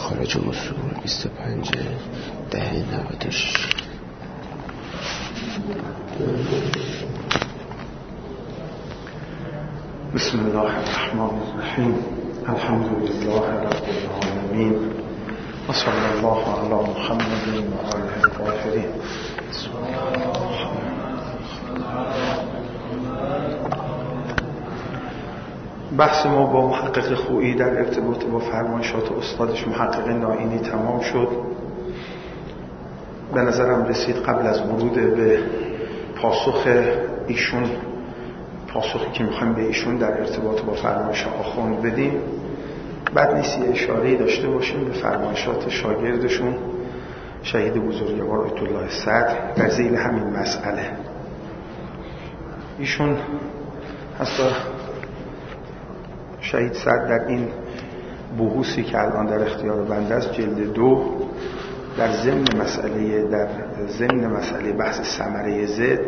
مخارج اصول 25/10/96. بسم الله الرحمن الرحیم. الحمد لله رب العالمین و صلی الله علی محمد و آله الطاهرین. بحث ما با محقق خویی در ارتباط با فرمایشات استادش محقق نائینی تمام شد. به نظرم رسید قبل از ورود به پاسخ ایشون، پاسخی که میخوایم به ایشون در ارتباط با فرمایش آخوند بدیم، بد نیست یه اشاره‌ای داشته باشیم به فرمایشات شاگردشون شهید بزرگوار آیت الله صدر در ذیل همین مسئله. ایشون حتی شهید صدر در این بحوثی که الان در اختیار بنده است، جلد 2، در ضمن مسئله بحث ثمره زد،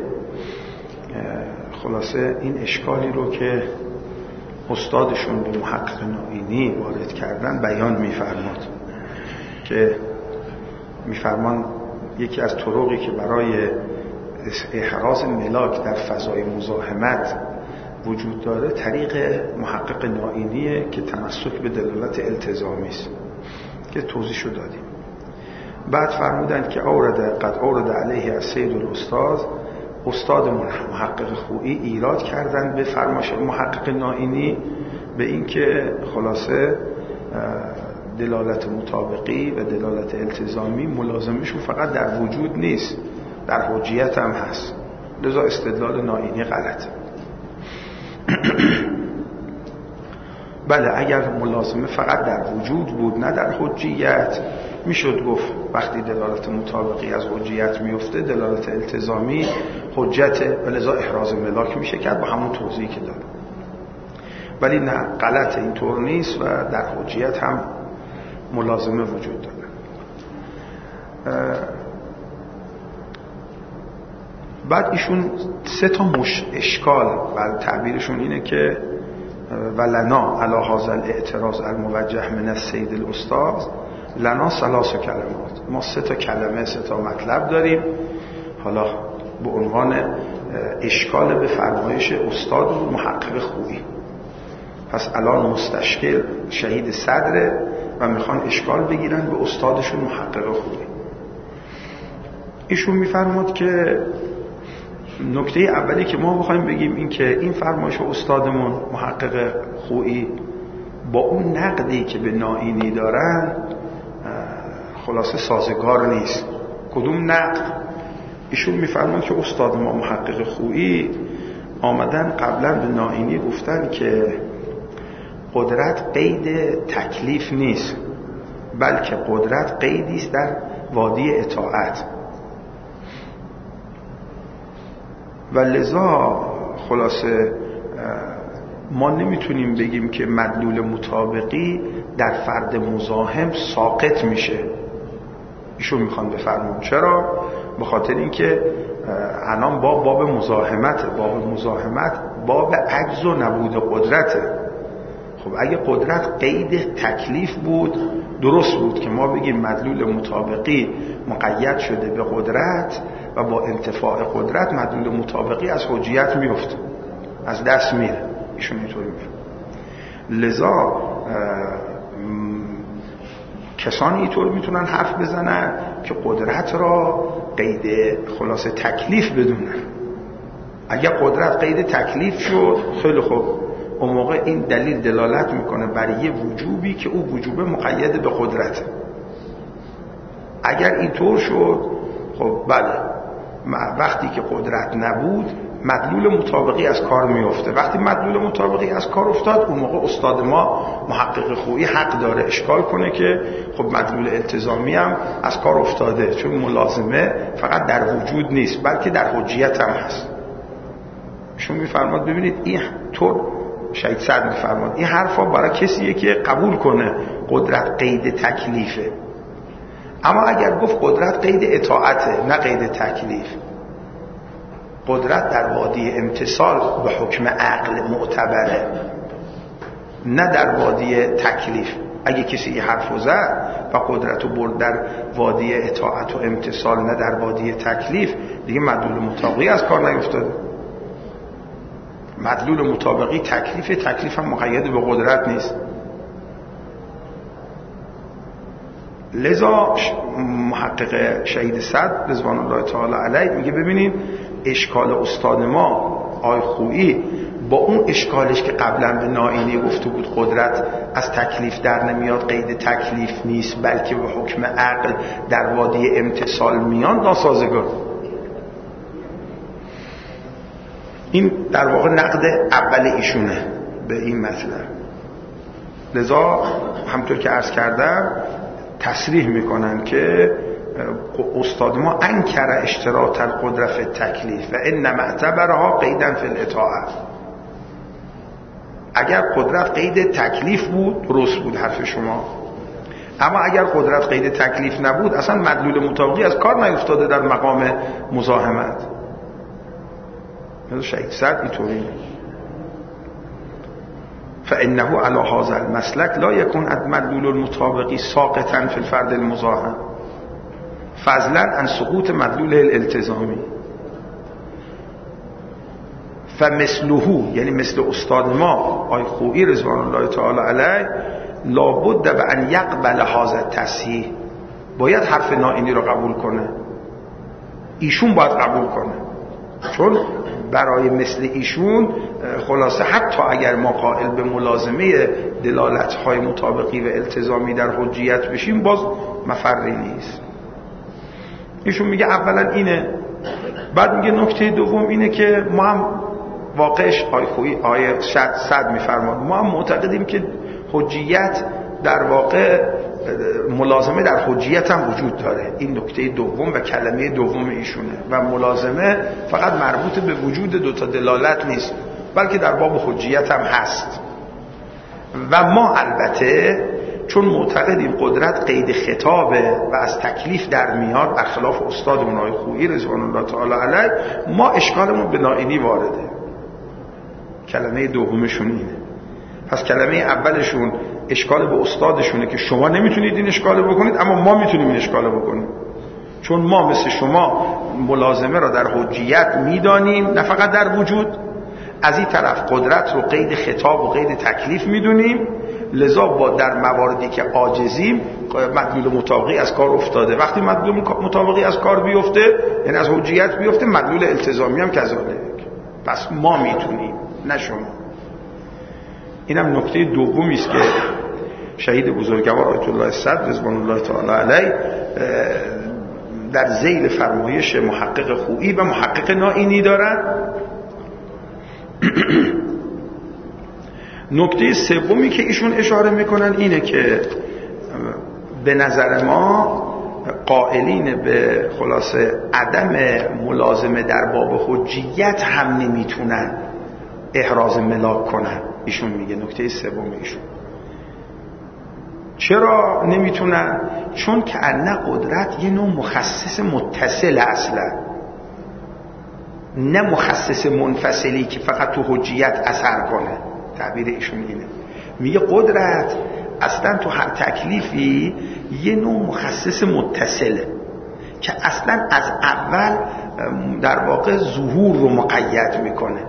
خلاصه این اشکالی رو که استادشون به محقق نائینی وارد کردن بیان می‌فرماد که می‌فرمان یکی از طرقی که برای احراز ملاک در فضای مزاحمت وجود داره طریق محقق نائینیه که تمسک به دلالت التزامی است که توضیحش رو دادیم. بعد فرمودند که قد اورد علیه السید استاد محقق خویی ایراد کردن به فرمایش محقق نائینی به این که خلاصه دلالت مطابقی و دلالت التزامی ملازمشون فقط در وجود نیست، در حجیت هم هست، لذا استدلال نائینی غلطه. بله، اگر ملازمه فقط در وجود بود نه در حجیت، میشد گفت وقتی دلالت مطابقی از حجیت میفته دلالت التزامی حجته و لذا احراز ملاک میشه کرد با همون توضیحی که دادم. ولی نه، غلط، اینطور نیست و در حجیت هم ملازمه وجود داره. بعد ایشون 3 تا اشکال و تعبیرشون اینه که ولنا علی هذا الاعتراض الموجه من السید الاستاذ لنا 3 کلمات. ما 3 تا کلمه، 3 تا مطلب داریم حالا به عنوان اشکال به فرمایش استاد و محقق خویی. پس الان مستشکل شهید صدره و میخوان اشکال بگیرن به استادشون محقق خویی. ایشون میفرماد که نکته اولی که ما بخوایم بگیم این که این فرمایش استادمون محقق خویی با اون نقدی که به نائینی دارن خلاصه سازگار نیست. کدوم نقد؟ ایشون میفرمان که استاد ما محقق خویی آمدن قبلا به نائینی گفتن که قدرت قید تکلیف نیست، بلکه قدرت قیدی است در وادی اطاعت و لذا خلاصه ما نمیتونیم بگیم که مدلول مطابقی در فرد مزاحم ساقط میشه. ایشون میخوان بفرمون چرا؟ به خاطر اینکه الان باب مزاحمت باب عجز و نبود قدرته. خب اگه قدرت قید تکلیف بود درست بود که ما بگیم مدلول مطابقی مقید شده به قدرت و با انتفاع قدرت مدلول مطابقی از حجیت میفته، از دست میره. ایشون اینطوری میگه. لذا کسانی اینطور میتونن حرف بزنن که قدرت را قید خلاصه تکلیف بدونن. اگر قدرت قید تکلیف شد خیلی خوب، اون موقع این دلیل دلالت میکنه بر یه وجوبی که او وجوب مقید به قدرته. اگر اینطور شد خب بله، وقتی که قدرت نبود مدلول مطابقی از کار میفته. وقتی مدلول مطابقی از کار افتاد اون موقع استاد ما محقق خویی حق داره اشکال کنه که خب مدلول التزامی هم از کار افتاده، چون ملازمه فقط در وجود نیست بلکه در حجیت هم هست. شما میفرماد ببینید این طور شهید صدر میفرماد این حرفا برای کسیه که قبول کنه قدرت قید تکلیفه. اما اگر گفت قدرت قید اطاعته نه قید تکلیف، قدرت در وادی امتثال به حکم عقل معتبره نه در وادی تکلیف. اگه کسی این حرف رو زد و قدرت رو برد در وادی اطاعت و امتثال نه در وادی تکلیف، دیگه مدلول مطابقی از کار نیفتاده. مدلول مطابقی تکلیف هم مقید به قدرت نیست. لذا محقق شهید صدر رضوان الله تعالی علیه میگه ببینید اشکال استاد ما آقای خویی با اون اشکالش که قبلا به نائینی گفته بود قدرت از تکلیف در نمیاد، قید تکلیف نیست بلکه به حکم عقل در وادی امتثال میان، ناسازگار. این در واقع نقد اول ایشونه به این مطلب. لذا همطور که عرض کردم تصریح میکنن که استاد ما انکر اشتراط القدرت فی التکلیف و انما اعتبرها قیدا فی الاطاعه. اگر قدرت قید تکلیف بود درست بود حرف شما، اما اگر قدرت قید تکلیف نبود اصلا مدلول مطابقی از کار نیفتاده در مقام مزاحمت. شهید صدر اینطوری فانه علی هذا المسلک لا یکون مدلول المطابقی ساقطا فی الفرد المزاحم فضلا عن سقوط مدلول الالتزامی. فمثله یعنی مثل استاد ما آقای خویی رضوان الله تعالی علیه لابد و ان یقبل هذا التصحیح، باید حرف نائینی رو قبول کنه، ایشون باید قبول کنه، چون برای مثل ایشون خلاصه حتی اگر ما قائل به ملازمه دلالت‌های مطابقی و التزامی در حجیت بشیم باز مفری نیست. ایشون میگه اولا اینه، بعد میگه نکته دوم اینه که ما هم واقعش آیه صد میفرماد ما هم معتقدیم که حجیت در واقع ملازمه در حجیت هم وجود داره. این نکته دوم و کلمه دوم ایشونه و ملازمه فقط مربوط به وجود دوتا دلالت نیست بلکه در باب حجیت هم هست. و ما البته چون معتقدیم قدرت قید خطابه و از تکلیف در میاد برخلاف استادمون آقای خویی رضوان الله تعالی علیه، ما اشکالمون به نائینی وارده. کلمه دومشون اینه. پس کلمه اولشون اشکال به استادشونه که شما نمیتونید این اشکال بکنید اما ما میتونیم این اشکال بکنیم، چون ما مثل شما ملازمه را در حجیت میدانیم نه فقط در وجود، از این طرف قدرت رو قید خطاب و قید تکلیف میدونیم، لذا با در مواردی که عاجزیم مدلول مطابقی از کار افتاده. وقتی مدلول مطابقی از کار بیفته یعنی از حجیت بیفته، مدلول التزامی هم کذالک. پس ما میتونیم نه شما. اینم نکته دومی است که شهید بزرگوار آیت الله صدر رضوان الله تعالی علیه در ذیل فرمایش محقق خویی و محقق نائینی دارن. نکته سومی که ایشون اشاره میکنن اینه که به نظر ما قائلین به خلاصه عدم ملازمه در باب حجیت هم نمیتونن احراز ملاک کنن. ایشون میگه نکته سوم ایشون چرا نمیتونن؟ چون که ان قدرت یه نوع مخصص متصل اصلا، نه مخصص منفصلی که فقط تو حجیت اثر کنه. تعبیر ایشون اینه، میگه قدرت اصلا تو هر تکلیفی یه نوع مخصص متصله که اصلا از اول در واقع ظهور رو مقید میکنه،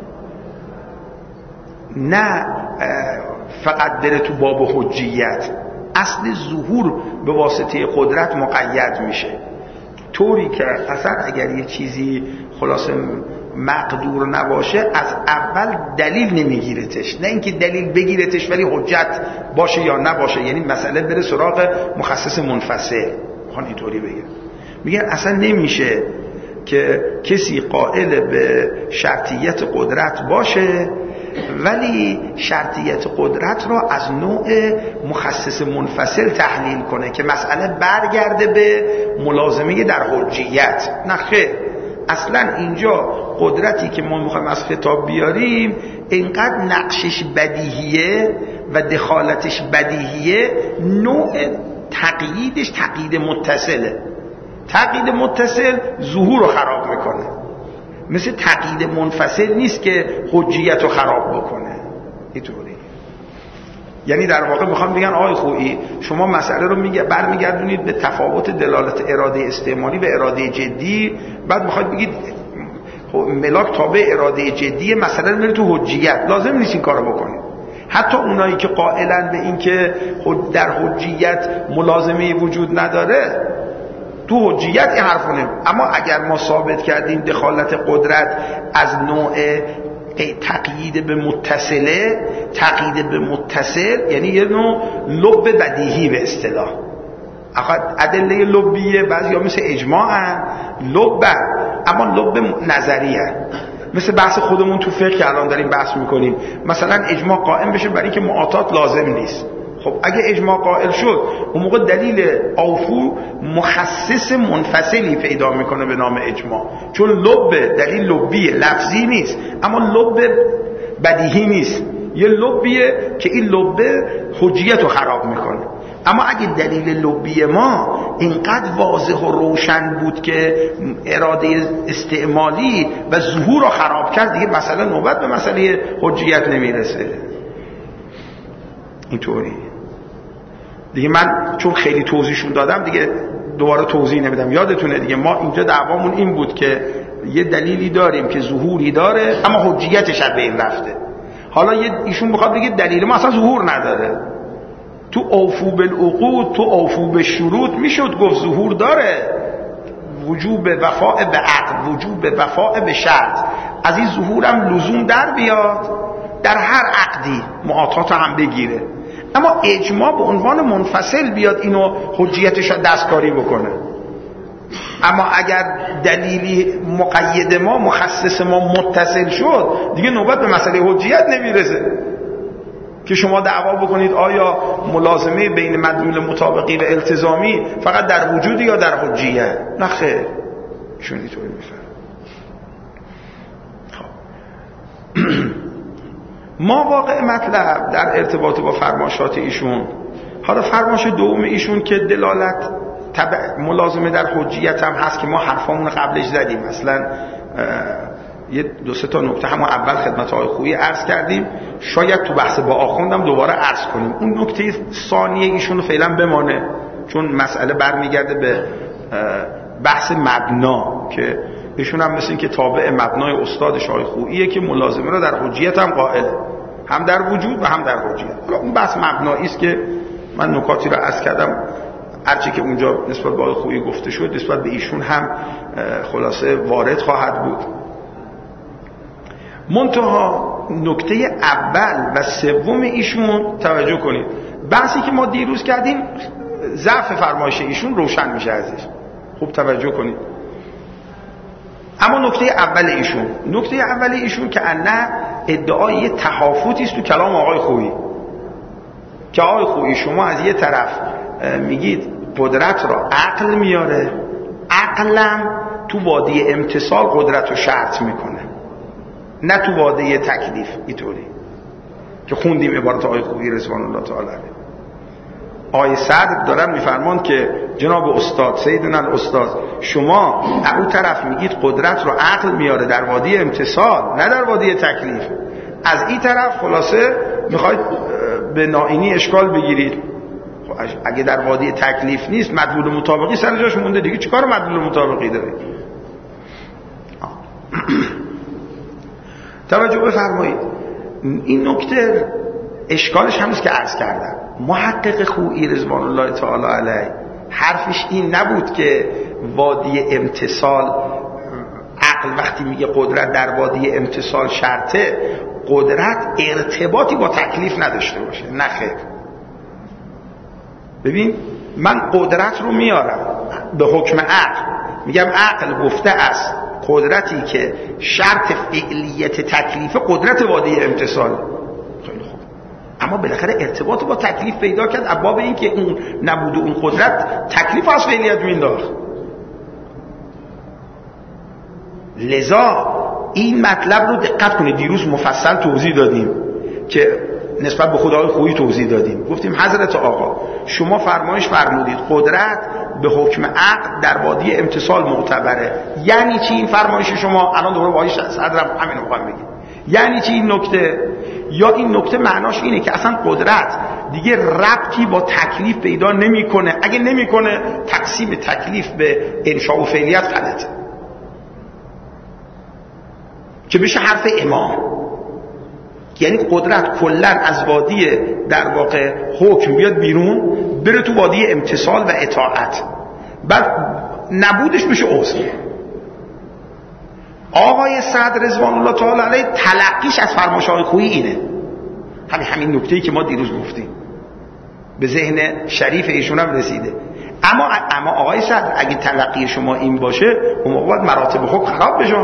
نه فقط داره تو باب حجیت. اصل ظهور به واسطه قدرت مقید میشه، طوری که اصلا اگر یه چیزی خلاصه مقدور نباشه از اول دلیل نمیگیرتش، نه اینکه دلیل بگیرتش ولی حجت باشه یا نباشه، یعنی مسئله بره سراغ مخصص منفصل. میخوان اینطوری بگن، میگن اصلا نمیشه که کسی قائل به شرطیت قدرت باشه ولی شرطیت قدرت را از نوع مخصص منفصل تحلیل کنه که مسئله برگرده به ملازمه در حجیت. نه خیر، اصلا اینجا قدرتی که ما میخوایم از خطاب بیاریم اینقدر نقشش بدیهیه و دخالتش بدیهیه، نوع تقییدش تقیید متصله. تقیید متصل ظهور رو خراب میکنه، مثل تقیید منفصل نیست که حجیت رو خراب بکنه. اینطوری یعنی در واقع میخوام بگن آقای خویی شما مسئله رو برمیگردونید به تفاوت دلالت اراده استعمالی و اراده جدی، بعد میخواید بگید ملاک تابع اراده جدی، مسئله رو میره تو حجیت. لازم نیست این کارو بکنید. حتی اونایی که قائلن به این که در حجیت ملازمه وجود نداره، تو حجیت این حرفونه. اما اگر ما ثابت کردیم دخالت قدرت از نوع تقیید به متصله، تقیید به متصل یعنی یه نوع لب بدیهی به اصطلاح. ادله لبیه بعضیا مثل اجماع هن لب، اما لب نظریه، مثل بحث خودمون تو فقه که الان داریم بحث میکنیم. مثلا اجماع قائم بشه برای که معاطات لازم نیست. خب اگه اجماع قائل شد اون موقع دلیل اوفو مخصص منفصلی پیدا میکنه به نام اجماع، چون لب دلیل لبیه، لفظی نیست، اما لب بدیهی نیست، یه لبیه که این لب حجیت رو خراب میکنه. اما اگه دلیل لبی ما اینقدر واضح و روشن بود که اراده استعمالی و ظهور رو خراب کرد، دیگه مثلا نوبت به مسئله حجیت نمیرسه. اینطوری دیگه من چون خیلی توضیحشون دادم دیگه دوباره توضیح نمیدم. یادتونه دیگه ما اینجا دعوامون این بود که یه دلیلی داریم که ظهوری داره اما حجیتش از بین رفته. حالا ایشون میخواد بگه دلیل ما اصلا ظهور نداره. تو اوفو بالعقود، تو اوفو بالشروط میشد گفت ظهور داره، وجوب وفاء به عقد، وجوب وفاء به شرط، از این ظهورم لزوم در بیاد در هر عقدی معاطات هم بگیره. اما اجماع به عنوان منفصل بیاد اینو حجیتش دستکاری بکنه. اما اگر دلیلی مقید ما مخصص ما متصل شد دیگه نوبت به مسئله حجیت نمیرسه که شما دعوا بکنید آیا ملازمه بین مدلول مطابقی و التزامی فقط در وجود یا در حجیت. نه خیر، ایشون اینطوری میفهمه. ما واقع مطلب در ارتباط با فرمایشات ایشون، حالا فرمایش دوم ایشون که دلالت ملازمه در حجیت هم هست که ما حرفامون قبلش زدیم. مثلا یه دو سه تا نکته همون اول خدمت آقای خویی عرض کردیم، شاید تو بحث با آخوندم دوباره عرض کنیم. اون نکته ثانیه ایشون رو فعلا بمانه، چون مسئله برمیگرده به بحث مبنا که ایشون هم مثل این که تابع مبنای استادش آقای خوییه که ملازمه رو در حجیت هم قائله، هم در وجود و هم در حجیت. حالا اون بحث مبنایی است که من نکاتی رو عرض کردم، هرچی که اونجا نسبت به آقای خویی گفته شد نسبت به ایشون هم خلاصه وارد خواهد بود. منتها نکته اول و سوم ایشون توجه کنید، بحثی که ما دیروز کردیم ضعف فرمایش ایشون روشن میشه ازش. خوب توجه کنید. اما نکته اول ایشون که نه ادعای یه تحافظی است تو کلام آقای خویی، که آقای خویی شما از یه طرف میگید قدرت را عقل میاره، عقلم تو وادی امتصال قدرت رو شرط میکنه، نه تو واده تکلیف. اینطوری که خوندیم عبارت آقای خویی رضوان الله تعالی علیه. آقای صدر دارن میفرمان که جناب استاد سیدنا الاستاد شما اون طرف میگید قدرت رو عقل میاره در وادی امتصال نه در وادی تکلیف، از این طرف خلاصه میخواید به نائینی اشکال بگیرید. اگه در وادی تکلیف نیست مدلول مطابقی سر جاش مونده، دیگه چیکار مدلول مطابقی داره؟ توجه بفرمایید. این نکته اشکالش همیست که عرض کردم. محقق خویی رضوان الله تعالی علیه حرفش این نبود که وادی امتصال عقل وقتی میگه قدرت در وادی امتصال شرطه قدرت ارتباطی با تکلیف نداشته باشه. نه خیر. ببین من قدرت رو میارم به حکم عقل، میگم عقل گفته است قدرتی که شرط فعلیت تکلیف قدرت وادی امتصال. خیلی خوب، اما بالاخره ارتباط با تکلیف پیدا کرد از باب این که اون نبود اون قدرت تکلیف از فعلیت مینداخت. لذا این مطلب رو دقت کنید، دیروز مفصل توضیح دادیم که نسبت به خدای خویی توضیح دادیم. گفتیم حضرت آقا شما فرمایش فرمودید قدرت به حکم عقل در وادی امتصال معتبره. یعنی چی این فرمایش شما؟ الان دوباره با صدرم همین رو میخوام بگم. یعنی چی این نکته؟ یا این نکته معناش اینه که اصلا قدرت دیگه ربطی با تکلیف پیدا نمیکنه. اگه نمیکنه تقسیم تکلیف به انشاء و فعلیت غلطه، که بشه حرف امام. یعنی قدرت کلن از وادی در واقع حکم بیاد بیرون، بره تو وادی امتثال و اطاعت، بعد نبودش بشه عذر. آقای سعد رضوان الله تعالی علیه تلقیش از فرمایش‌های خویی اینه، همین نکته‌ای که ما دیروز گفتیم به ذهن شریف ایشون هم رسیده. اما آقای سعد اگه تلقی شما این باشه، اون موقع باید مراتب حکم خراب بشه.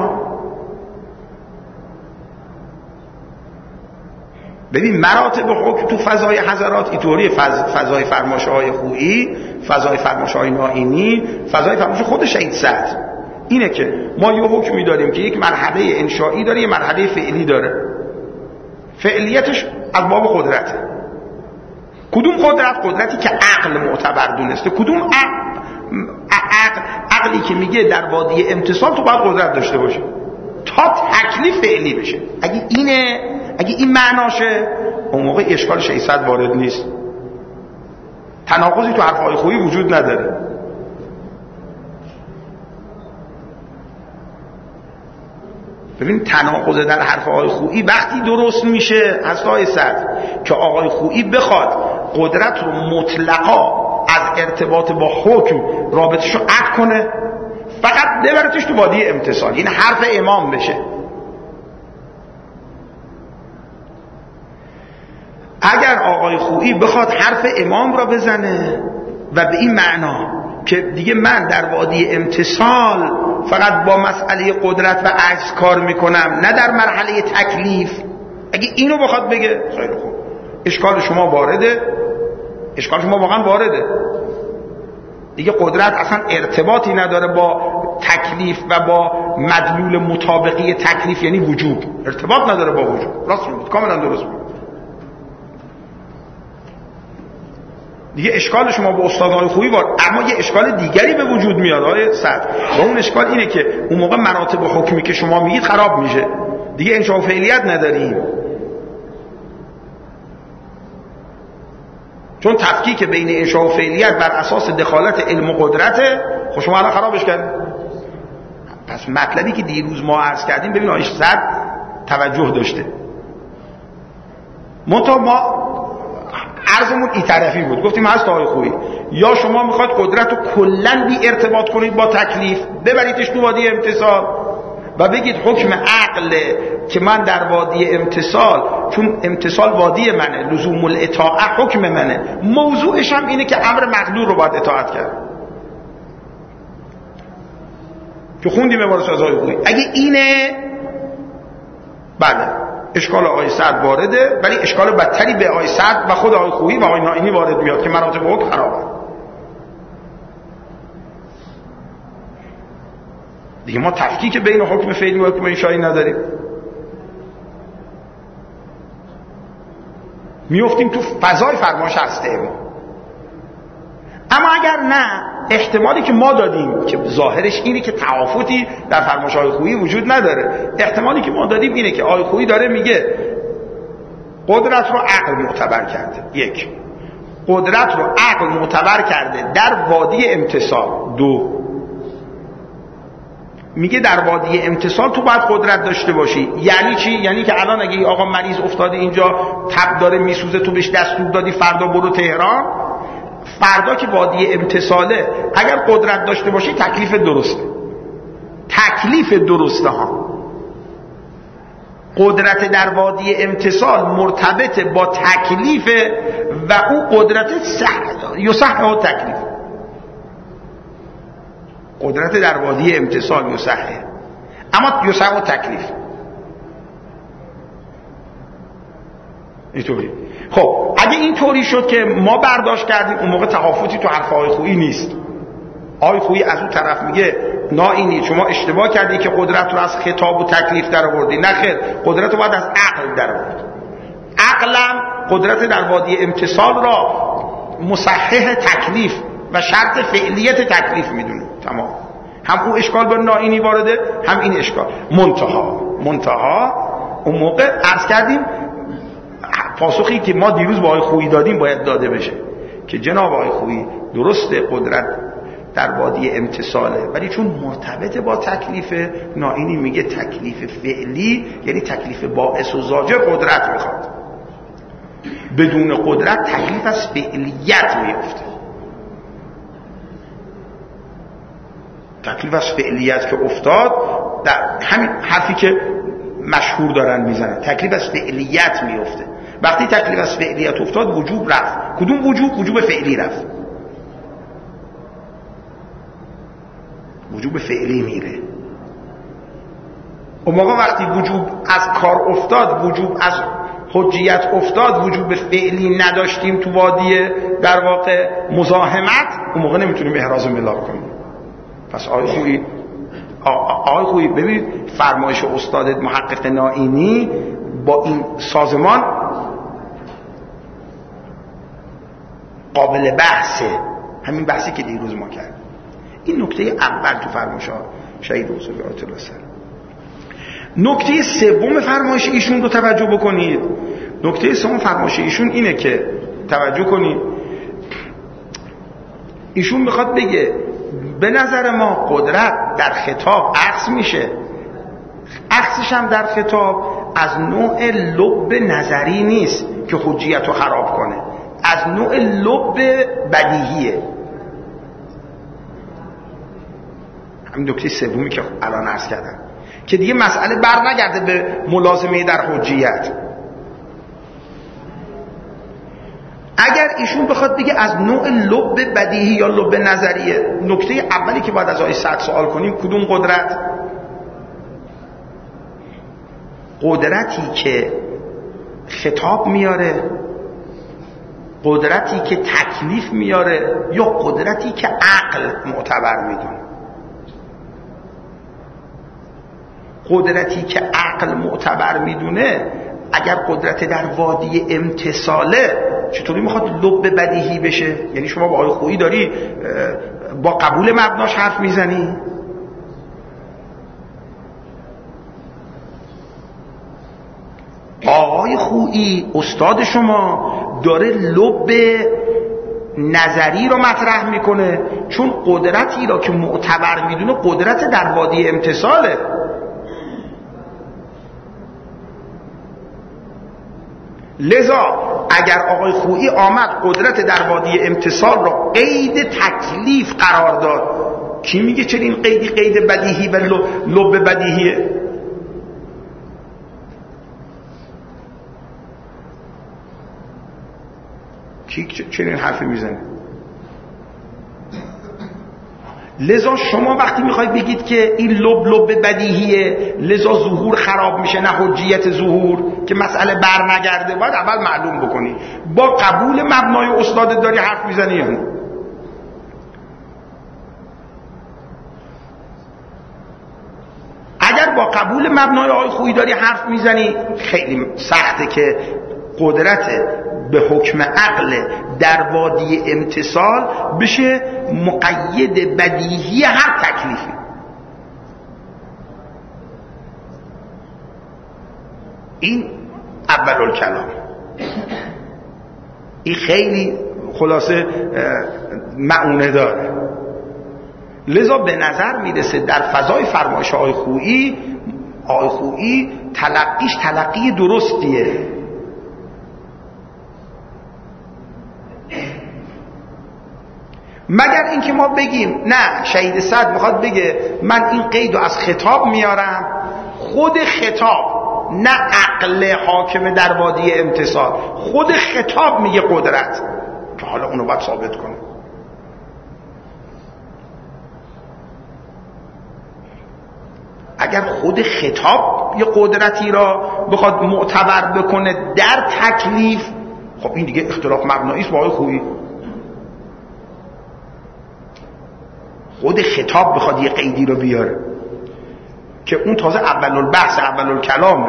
ببین مراتب حکم تو فضای حضرات اینطوری، فضای فرمایش‌های خویی، فضای فرمایش‌های نائینی، فضای فرمایش خود شهید سعد اینه که ما یه حکمی داریم که یک مرحله انشایی داره، یه مرحله فعلی داره. فعلیتش از باب قدرته. کدوم قدرت؟ قدرتی که عقل معتبر دونسته. کدوم عقلی که میگه در وادی امتثال تو باید قدرت داشته باشه تا تکلیف فعلی بشه. اگه این معناشه، اون موقع اشکال شهید سعد وارد نیست. تناقضی تو حرف‌های خویی وجود نداره. ببین تناقض در حرف‌های خویی وقتی درست میشه از آقای سعد که آقای خویی بخواد قدرت رو مطلقا از ارتباط با حکم رابطش رو قطع کنه، فقط ببرتش تو وادی امتثال، این حرف امام بشه. اگر آقای خویی بخواد حرف امام را بزنه و به این معنا که دیگه من در وادی امتثال فقط با مسئله قدرت و عجز کار میکنم، نه در مرحله تکلیف، اگه اینو بخواد بگه خیلی خوب، اشکال شما وارده، اشکال شما واقعا وارده. دیگه قدرت اصلا ارتباطی نداره با تکلیف و با مدلول مطابقی تکلیف، یعنی وجوب، ارتباط نداره با وجوب. راست میگید، کاملا درست میگید. دیگه اشکال شما با استادان خویی وارد، اما یه اشکال دیگری به وجود میاد آقای سعد، و اون اشکال اینه که اون موقع مراتب حکمی که شما میگید خراب میشه، دیگه انشاء و فعلیت نداریم. چون تفکیک بین انشاء و فعلیت بر اساس دخالت علم و قدرته، خب شما الان خرابش کردید. پس مطلبی که دیروز ما عرض کردیم، ببین آقای سعد توجه داشته. ما عرضمون این طرفی بود، گفتیم هست آقای خویی، یا شما میخواد قدرت رو کلن بی ارتباط کنید با تکلیف، ببریدش تو وادی امتثال و بگید حکم عقله که من در وادی امتثال، چون امتثال وادی منه، لزوم الاطاعه حکم منه، موضوعش هم اینه که امر مقدور رو باید اطاعت کرد، که خوندیم عبارت از آقای خویی. اگه اینه، بله اشکال آقای سعد وارده، ولی اشکال بدتری به آقای سعد و خود آقای خویی و آقای نائینی وارد میاد که مراتب حکم خرابه. دیگه ما تفکیک بین حکم فعلی و حکم انشایی نداریم، میافتیم تو فضای فرمایش هسته ما. اما اگر نه، احتمالی که ما دادیم که ظاهرش اینه که تعافتی در فرمایش آقای خویی وجود نداره، احتمالی که ما دادیم اینه که آقای خویی داره میگه قدرت رو عقل معتبر کرده، یک، قدرت رو عقل معتبر کرده در وادی امتثال، دو، میگه در وادی امتثال تو باید قدرت داشته باشی. یعنی چی؟ یعنی که الان اگه ای آقا مریض افتاده اینجا، تب داره میسوزه، تو بهش دستور دادی فردا برو تهران، فردا که وادی امتثاله اگر قدرت داشته باشی تکلیف درسته، تکلیف درسته ها. قدرت در وادی امتثال مرتبط با تکلیف و اون قدرت یصح و تکلیف. قدرت در وادی امتثال یصحه، اما یصح و تکلیف اینطوری. خب اگه اینطوری شد که ما برداشت کردیم، اون موقع تفاوتی تو حرف آقای خویی نیست. آقای خویی از اون طرف میگه نائینی شما اشتباه کردی که قدرت رو از خطاب و تکلیف در آوردی، نه خیر، قدرت رو باید از عقل در آورد. عقلم قدرت در وادی امتثال را مصحح تکلیف و شرط فعلیت تکلیف میدونه. تمام. هم اون اشکال به نائینی وارده، هم این اشکال. منتها اون موقع عرض کردیم پاسخی که ما دیروز با آقای خویی دادیم باید داده بشه که جناب آقای خویی درسته قدرت در وادی امتصاله، ولی چون مرتبط با تکلیف نائینی میگه تکلیف فعلی، یعنی تکلیف باعث و زاجر قدرت میخواد. بدون قدرت تکلیف از فعلیت میفته. تکلیف از فعلیت که افتاد، در همین حرفی که مشهور دارن میزنن، تکلیف از فعلیت میفته. وقتی تکلیف از فعلیت افتاد وجوب رفت. کدوم وجوب؟ وجوب فعلی رفت. وجوب فعلی میره. اون موقع وقتی وجوب از کار افتاد، وجوب از حجیت افتاد، وجوب فعلی نداشتیم تو وادی در واقع مزاحمت، اون موقع نمیتونیم احراز ملاک کنیم. پس آقای خویی ببینید فرمایش استاد محقق نائینی با این سازمان قابل بحثه. همین بحثی که دیروز ما کردیم. این نکته اول تو فرمایش شهید بزرگ آیت الله سر. نکته سوم فرمایش ایشون رو توجه بکنید. نکته سوم فرمایش ایشون اینه که توجه کنید، ایشون میخواد بگه به نظر ما قدرت در خطاب عکس میشه، عکسش هم در خطاب از نوع لب نظری نیست که حجیت رو خراب کنه، از نوع لب بدیهیه. همین نکته سومی که الان عرض کردم که دیگه مسئله بر نگرده به ملازمه در حجیت. اگر ایشون بخواد بگه از نوع لب بدیهی یا لب نظریه، نکته اولی که باید از آقای سعد سوال کنیم کدوم قدرت؟ قدرتی که خطاب میاره، قدرتی که تکلیف میاره، یا قدرتی که عقل معتبر میدونه؟ قدرتی که عقل معتبر میدونه اگر قدرت در وادی امتصاله چطوری میخواد لب بدیهی بشه؟ یعنی شما با آقای خویی داری با قبول مبناش حرف میزنی؟ آقای خویی استاد شما داره لب نظری رو مطرح میکنه، چون قدرتی را که معتبر میدونه قدرت در وادی امتصاله. لذا اگر آقای خویی آمد قدرت در وادی امتصال را قید تکلیف قرار داد، کی میگه چنین قیدی قید بدیهی و لب بدیهیه؟ کی چنین حرفی میزنه؟ لذا شما وقتی میخواید بگید که این لب بدیهیه لذا ظهور خراب میشه، نه حجیت ظهور، که مسئله بر نگرده، باید اول معلوم بکنی با قبول مبنای استادت داری حرف میزنی یا نه. اگر با قبول مبنای آقای خویی داری حرف میزنی، خیلی سخته که قدرت به حکم عقل در وادی امتصال بشه مقید بدیهی هر تکلیفی. این اول الکلام. این خیلی خلاصه معونه داره. لذا به نظر میرسه در فضای فرمایش آقای خویی تلقیش تلقی درستیه. مگر اینکه ما بگیم نه، شهید سعد میخواد بگه من این قیدو از خطاب میارم، خود خطاب نه عقل حاکم در وادی امتصال، خود خطاب میگه قدرت، که حالا اونو باید ثابت کنه. اگر خود خطاب یه قدرتی را بخواد معتبر بکنه در تکلیف، خب این دیگه اختلاف مبنایی است با آقای خویی. خود خطاب بخواد یه قیدی رو بیاره که اون تازه اول البحث اول الکلامه.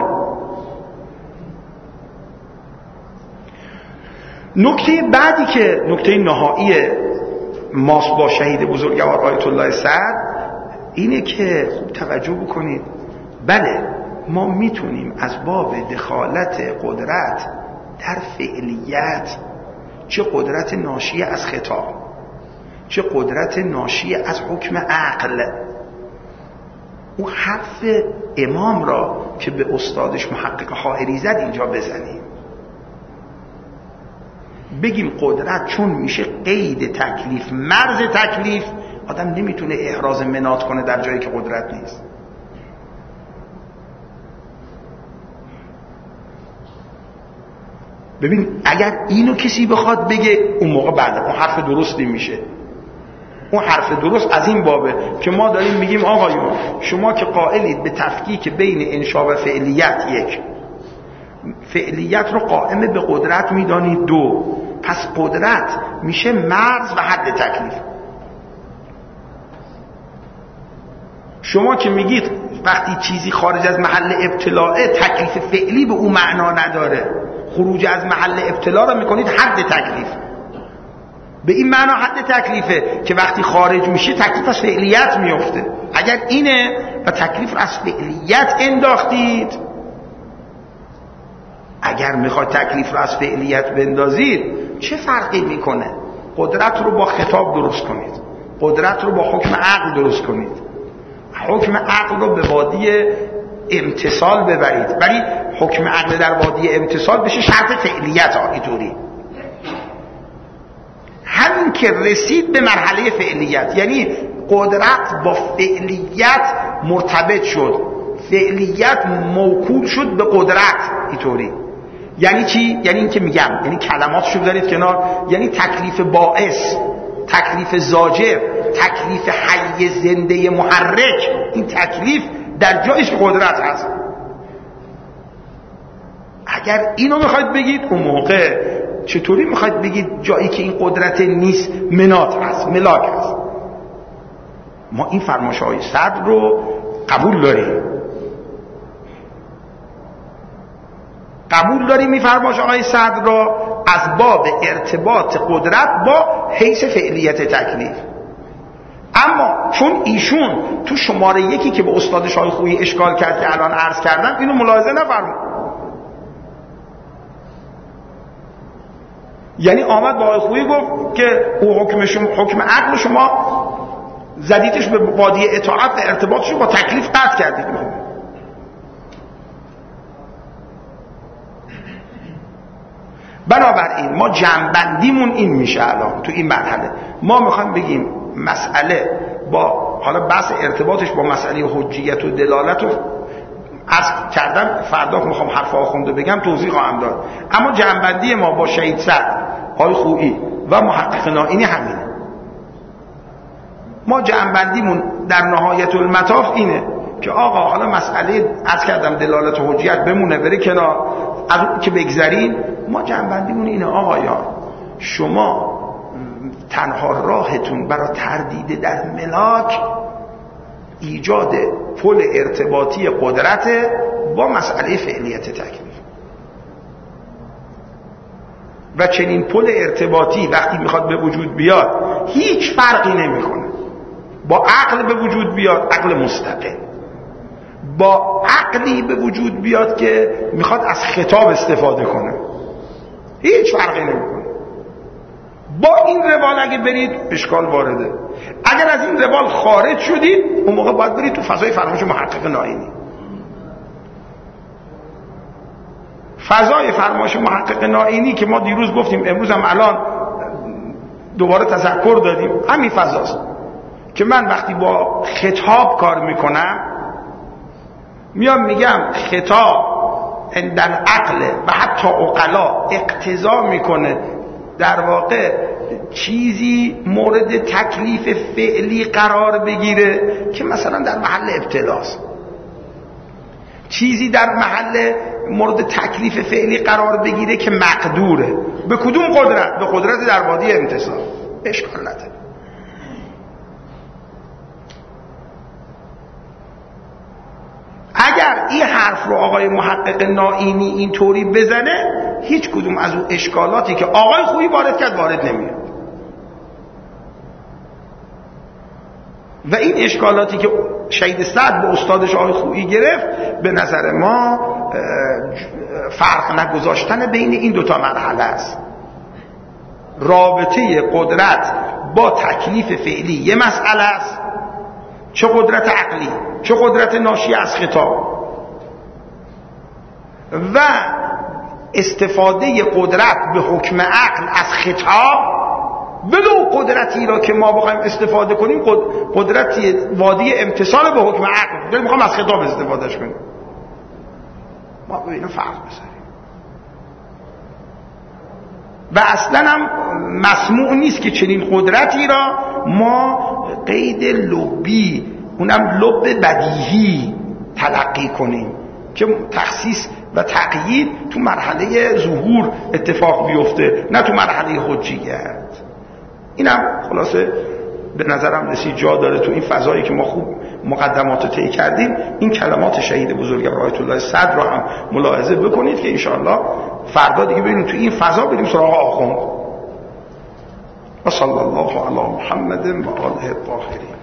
نکته بعدی که نکته نهایی ماست با شهید بزرگوار آیت الله سعد اینه که خوب توجه بکنید، بله ما میتونیم از باب دخالت قدرت در فعلیت چه قدرت ناشی از خطاب، چه قدرت ناشی از حکم عقل، او حرف امام را که به استادش محقق حائری زد اینجا بزنیم، بگیم قدرت چون میشه قید تکلیف، مرز تکلیف، آدم نمیتونه احراز منات کنه در جایی که قدرت نیست. ببین اگر اینو کسی بخواد بگه اون موقع بعد اون حرف درستی میشه. اون حرف درست از این بابه که ما داریم میگیم آقایون شما که قائلید به تفکیک بین انشاء و فعلیت، یک، فعلیت رو قائم به قدرت میدانید، دو، پس قدرت میشه مرز و حد تکلیف. شما که میگید وقتی چیزی خارج از محل ابتلاعه تکلیف فعلی به اون معنا نداره، خروج از محل ابتلا رو میکنید حد تکلیف. به این معنا حد تکلیفه که وقتی خارج میشه تکلیف از فعلیت میفته. اگر اینه و تکلیف رو از فعلیت انداختید، اگر میخواید تکلیف رو از فعلیت بندازید چه فرقی میکنه؟ قدرت رو با خطاب درست کنید، قدرت رو با حکم عقل درست کنید، حکم عقل رو به وادی امتصال ببرید، ولی حکم عقل در وادی امتصال بشه شرط فعلیت. اینطوری همین که رسید به مرحله فعلیت، یعنی قدرت با فعلیت مرتبط شد، فعلیت موکول شد به قدرت. اینطوری یعنی چی؟ یعنی این که میگم، یعنی کلماتشو بذارید کنار، یعنی تکلیف باعث، تکلیف زاجر، تکلیف حی زنده محرک، این تکلیف در جایش قدرت هست. اگر اینو میخواید بگید اون موقع چطوری میخواید بگید جایی که این قدرت نیست منات هست، ملاک هست؟ ما این فرمایش‌های صدر رو قبول داریم این فرمایش‌های صدر را از باب ارتباط قدرت با حیث فعلیت تکلیف. اما چون ایشون تو شماره یکی که به استاد شاه خویی اشکال کرد که الان عرض کردم اینو ملاحظه نفرمود، یعنی آمد با آقای خویی گفت که او حکم عقل شما زدیدش به وادی اطاعت و ارتباطش با تکلیف قطع کردید. بنابراین ما جنبندیمون این میشه الان تو این مرحله ما میخوایم بگیم مسئله با حالا بحث ارتباطش با مسئله حجیت و دلالت رو عرض کردم، فردا میخوام حرف آخونده بگم توضیح خواهم داد. اما جنبندی ما با شهید صدر، آقای خویی و محقق نائینی همینه. ما جنبندیمون در نهایت المطاف اینه که آقا حالا مسئله عرض کردم دلالت و حجیت بمونه بره کنار، از اون که بگذریم ما جنبندیمون اینه آقایان شما تنها راهتون برای تردید در ملاک ایجاد پل ارتباطی قدرت با مسئله فعلیت تکلیف و چنین پل ارتباطی وقتی میخواد به وجود بیاد هیچ فرقی نمیکنه با عقل به وجود بیاد، عقل مستقل، با عقلی به وجود بیاد که میخواد از خطاب استفاده کنه، هیچ فرقی نمیکنه. با این روال اگه برید اشکال وارده. اگر از این روال خارج شدید اون موقع باید برید تو فضای فرمایش محقق نائینی. فضای فرمایش محقق نائینی که ما دیروز گفتیم، امروز هم الان دوباره تذکر دادیم، همین فضاست که من وقتی با خطاب کار میکنم میام میگم خطاب اندن عقل و حتی عقلا اقتضا میکنه در واقع چیزی مورد تکلیف فعلی قرار بگیره که مثلا در محل ابتلاست، چیزی در محل مورد تکلیف فعلی قرار بگیره که مقدوره. به کدوم قدرت؟ به قدرت در وادی امتصال. اشکال نداره. اگر این حرف رو آقای محقق نائینی اینطوری بزنه هیچ کدوم از اون اشکالاتی که آقای خویی وارد کرد وارد نمیاد. و این اشکالاتی که شهید سعد به استادش آقای خویی گرفت به نظر ما فرق نگذاشتن بین این دوتا مرحله است. رابطه قدرت با تکلیف فعلی یه مسئله است، چه قدرت عقلی چه قدرت ناشی از خطاب، و استفاده قدرت به حکم عقل از خطاب ولو قدرتی را که ما بخوایم استفاده کنیم قدرتی وادی امتصال به حکم عقل، داریم میخوام از خطاب استفادهش کنیم، ما به این فرق بذاریم. و اصلا هم مسموع نیست که چنین قدرتی را ما قید لبی، اونم لب بدیهی تلقی کنیم که تخصیص و تقیید تو مرحله ظهور اتفاق بیفته، نه تو مرحله حجیت. اینم خلاصه به نظرم رسید جا داره تو این فضایی که ما خوب مقدمات رو طی کردیم این کلمات شهید بزرگوار آیت الله صدر را هم ملاحظه بکنید که انشاءالله فردا دیگه بریم تو این فضا بریم سراغ آخوند. و صلی الله علی محمد و آله الطاهرین.